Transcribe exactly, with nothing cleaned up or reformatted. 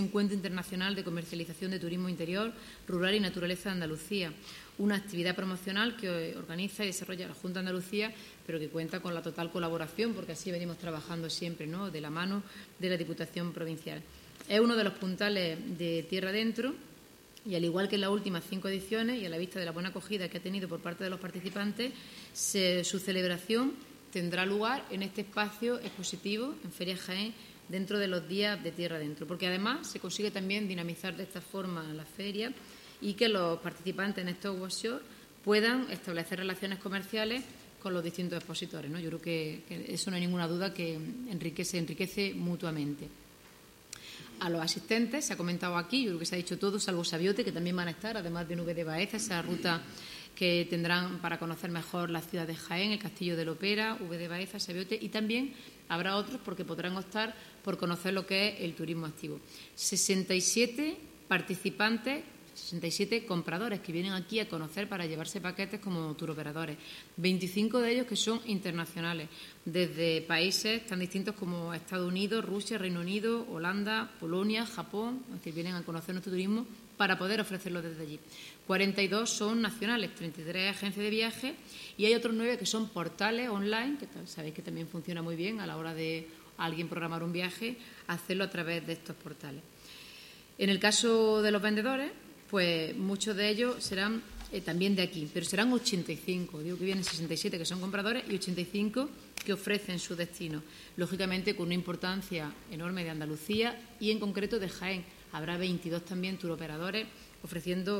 Encuentro Internacional de Comercialización de Turismo Interior, Rural y Naturaleza de Andalucía, una actividad promocional que organiza y desarrolla la Junta de Andalucía, pero que cuenta con la total colaboración, porque así venimos trabajando siempre, ¿no?, de la mano de la Diputación Provincial. Es uno de los puntales de Tierra Adentro y, al igual que en las últimas cinco ediciones, y a la vista de la buena acogida que ha tenido por parte de los participantes, se, su celebración tendrá lugar en este espacio expositivo, en Feria Jaén, dentro de los días de Tierra Adentro, porque además se consigue también dinamizar de esta forma la feria y que los participantes en estos workshops puedan establecer relaciones comerciales con los distintos expositores, ¿no? Yo creo que, que eso no hay ninguna duda que enriquece, enriquece mutuamente. A los asistentes, se ha comentado aquí, yo creo que se ha dicho todo, salvo Sabiote, que también van a estar, además de Nube de Baeza, esa ruta que tendrán para conocer mejor la ciudad de Jaén, el Castillo de Lopera, Nube de Baeza, Sabiote, y también habrá otros porque podrán optar por conocer lo que es el turismo activo. sesenta y siete participantes, sesenta y siete compradores que vienen aquí a conocer para llevarse paquetes como turoperadores. veinticinco de ellos que son internacionales, desde países tan distintos como Estados Unidos, Rusia, Reino Unido, Holanda, Polonia, Japón, es decir, vienen a conocer nuestro turismo para poder ofrecerlo desde allí. cuarenta y dos son nacionales, treinta y tres agencias de viaje, y hay otros nueve que son portales online, que sabéis que también funciona muy bien a la hora de alguien programar un viaje, hacerlo a través de estos portales. En el caso de los vendedores, pues muchos de ellos serán eh, también de aquí, pero serán ochenta y cinco. Digo que vienen sesenta y siete que son compradores y ochenta y cinco que ofrecen su destino, lógicamente con una importancia enorme de Andalucía y en concreto de Jaén. Habrá veintidós también turoperadores ofreciendo